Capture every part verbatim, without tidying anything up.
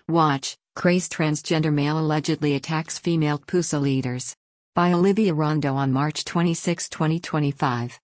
Watch, crazed transgender male allegedly attacks female T P U S A leaders. By Olivia Rondo on March twenty-sixth, twenty twenty-five.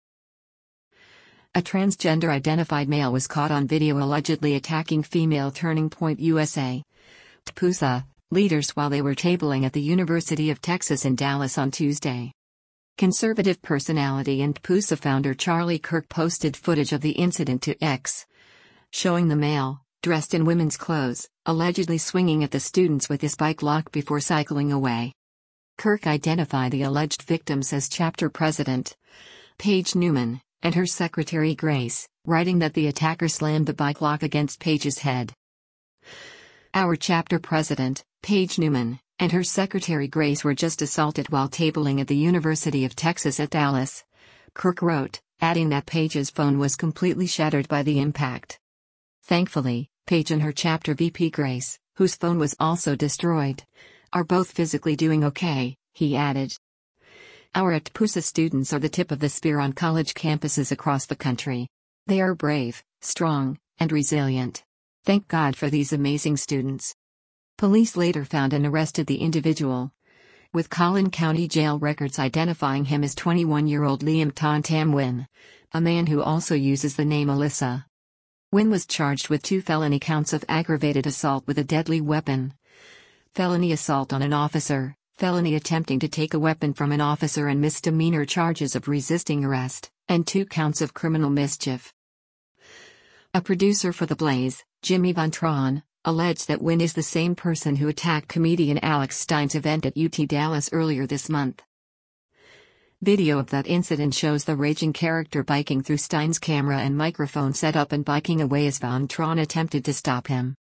A transgender-identified male was caught on video allegedly attacking female Turning Point U S A T P U S A leaders while they were tabling at the University of Texas in Dallas on Tuesday. Conservative personality and T P U S A founder Charlie Kirk posted footage of the incident to X, showing the male, dressed in women's clothes, allegedly swinging at the students with his bike lock before cycling away. Kirk identified the alleged victims as chapter president Paige Newman and her secretary Grace, writing that the attacker slammed the bike lock against Paige's head. Our chapter president, Paige Newman, and her secretary Grace were just assaulted while tabling at the University of Texas at Dallas, Kirk wrote, adding that Paige's phone was completely shattered by the impact. Thankfully, Paige and her chapter V P Grace, whose phone was also destroyed, are both physically doing okay, he added. Our T P U S A students are the tip of the spear on college campuses across the country. They are brave, strong, and resilient. Thank God for these amazing students. Police later found and arrested the individual, with Collin County Jail records identifying him as twenty-one-year-old Liam Ton Tam Nguyen, a man who also uses the name Alyssa. Nguyen was charged with two felony counts of aggravated assault with a deadly weapon, felony assault on an officer, felony attempting to take a weapon from an officer, and misdemeanor charges of resisting arrest, and two counts of criminal mischief. A producer for The Blaze, Jimmy Von Tron, alleged that Nguyen is the same person who attacked comedian Alex Stein's event at U T Dallas earlier this month. Video of that incident shows the raging character biking through Stein's camera and microphone setup and biking away as Von Tron attempted to stop him.